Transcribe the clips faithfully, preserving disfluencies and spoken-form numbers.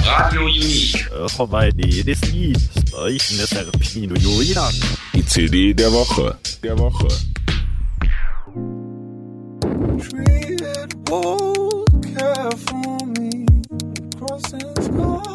Radio Unique. Ormai Disney, Speichen ist der Pino Julian. Die C D der Woche. Der Woche. Treated walls care for me, crossing skies.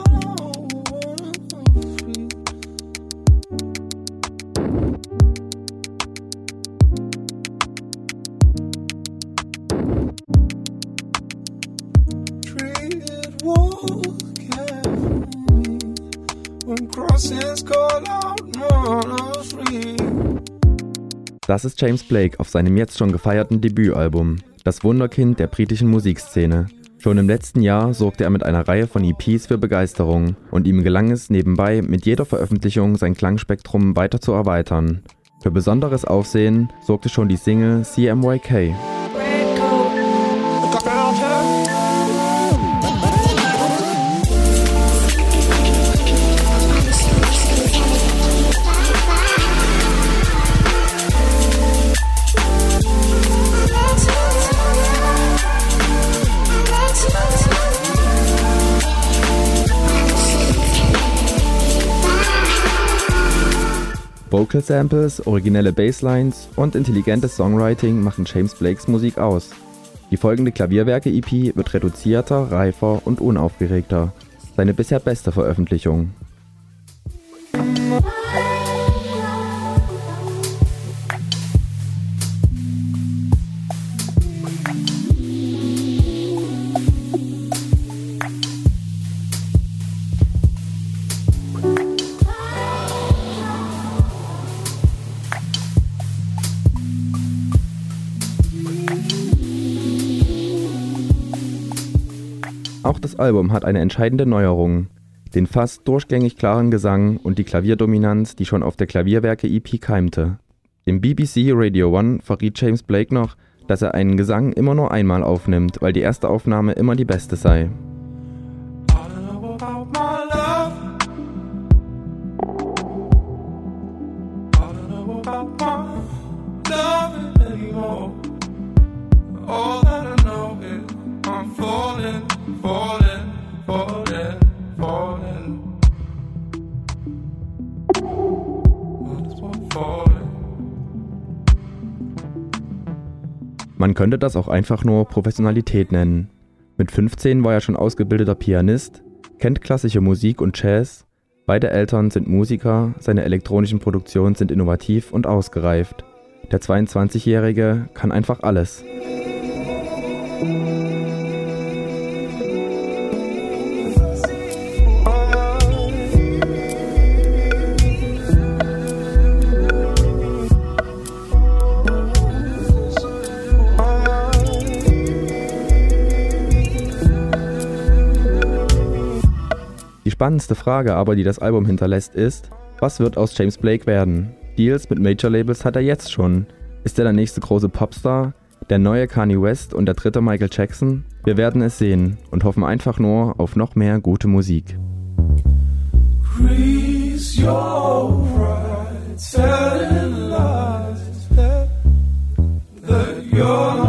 Das ist James Blake auf seinem jetzt schon gefeierten Debütalbum, das Wunderkind der britischen Musikszene. Schon im letzten Jahr sorgte er mit einer Reihe von E Ps für Begeisterung und ihm gelang es nebenbei mit jeder Veröffentlichung sein Klangspektrum weiter zu erweitern. Für besonderes Aufsehen sorgte schon die Single C M Y K. Vocal Samples, originelle Basslines und intelligentes Songwriting machen James Blakes Musik aus. Die folgende Klavierwerke-E P wird reduzierter, reifer und unaufgeregter. Seine bisher beste Veröffentlichung. Auch das Album hat eine entscheidende Neuerung, den fast durchgängig klaren Gesang und die Klavierdominanz, die schon auf der Klavierwerke-E P keimte. Im B B C Radio One verriet James Blake noch, dass er einen Gesang immer nur einmal aufnimmt, weil die erste Aufnahme immer die beste sei. Man könnte das auch einfach nur Professionalität nennen. Mit fünfzehn war er schon ausgebildeter Pianist, kennt klassische Musik und Jazz, beide Eltern sind Musiker, seine elektronischen Produktionen sind innovativ und ausgereift. Der zweiundzwanzigjährige kann einfach alles. Die spannendste Frage aber, die das Album hinterlässt, ist, was wird aus James Blake werden? Deals mit Major-Labels hat er jetzt schon. Ist er der nächste große Popstar? Der neue Kanye West und der dritte Michael Jackson? Wir werden es sehen und hoffen einfach nur auf noch mehr gute Musik. Increase your pride, telling lies that you're